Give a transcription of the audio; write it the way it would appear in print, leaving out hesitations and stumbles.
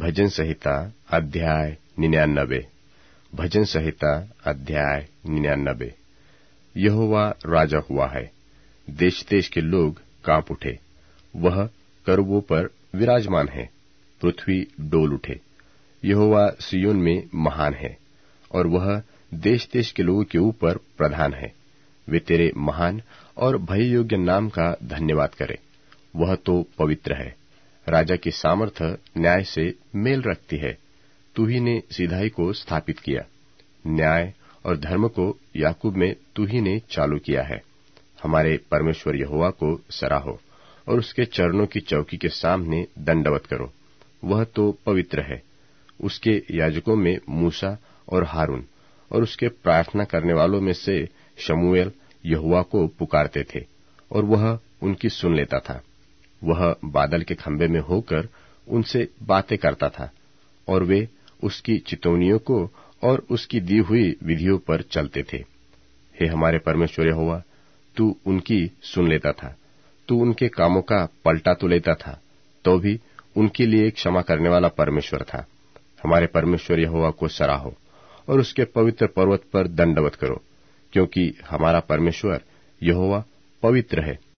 भजन संहिता अध्याय 99। भजन संहिता अध्याय 99। यहोवा राजा हुआ है, देश देश के लोग कांप उठे। वह करूबों पर विराजमान है, पृथ्वी डोल उठे। यहोवा सिय्योन में महान है, और वह देश देश के लोगों के ऊपर प्रधान है। वे तेरे महान और भय योग्य नाम का धन्यवाद करें। वह तो पवित्र है। राजा की सामर्थ्य न्याय से मेल रखती है। तू ही ने सिधाई को स्थापित किया, न्याय और धर्म को याकूब में तू ही ने चालू किया है। हमारे परमेश्वर यहोवा को सराहो और उसके चरणों की चौकी के सामने दंडवत करो। वह तो पवित्र है। उसके याजकों में मूसा और हारून और उसके प्रार्थना करने वालों में से शमूएल यहोवा को पुकारते थे, और वह उनकी सुन लेता था। वह बादल के खंभे में होकर उनसे बातें करता था, और वे उसकी चितौनियों को और उसकी दी हुई विधियों पर चलते थे। हे हमारे परमेश्वर यहोवा, तू उनकी सुन लेता था। तू उनके कामों का पलटा तो लेता था, तो भी उनके लिए क्षमा करने वाला परमेश्वर था। हमारे परमेश्वर यहोवा को सराहो और उसके पवित्र पर्वत पर दंडवत करो, क्योंकि हमारा परमेश्वर यहोवा पवित्र है।